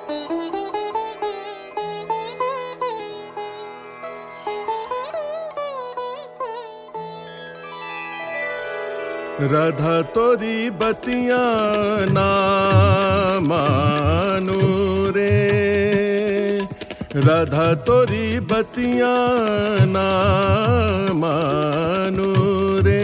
राधा तोरी बतियां ना मानू रे, राधा तोरी बतियां ना मानू रे,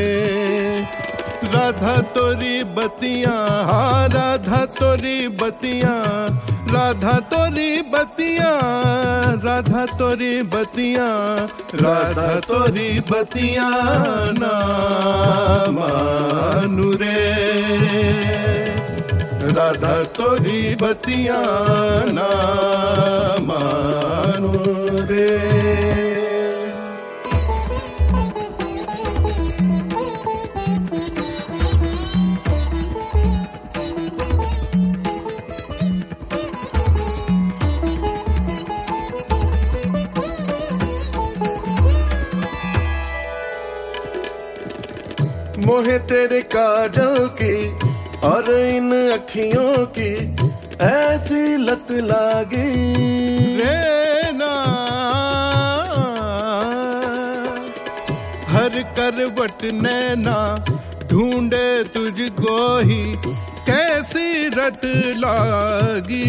राधा तोरी बतियां, हाँ राधा तोरी बतियां, राधा तोरी बतियां, राधा तोरी बतियां, राधा तोरी बतियां ना मानू रे, राधा तोरी बतियां ना मानू रे। मोहे तेरे काजल की और इन अखियों की ऐसी लत लागी रे ना, हर करवट नैना ढूंढे तुझको ही कैसी रट लागी,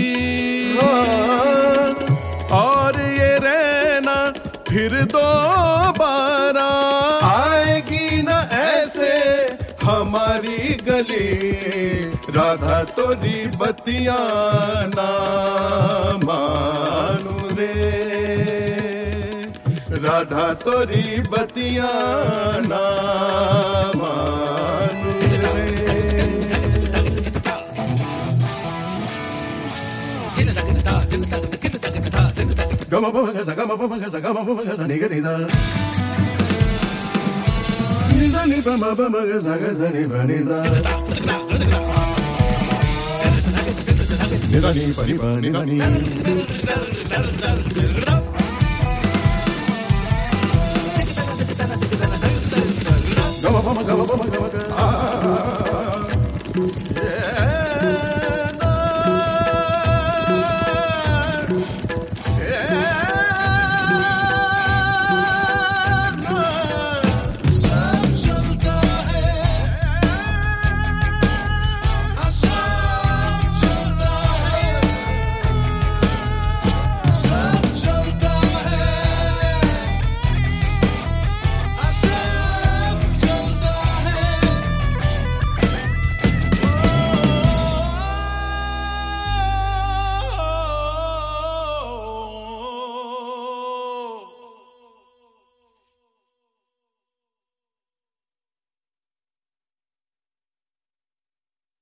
और ये रहना फिर दोबारा आएगी न ऐसे हमारी गली, राधा तोरी बतियां ना मानू रे, राधा तोरी बतियां ना मानू रे। Gama pama gaza, gama pama gaza, gama pama gaza, niga niga. Niga ni pama pama gaza, gaza ni pa niga. Niga ni pa ni pa niga ni. Gama pama gama.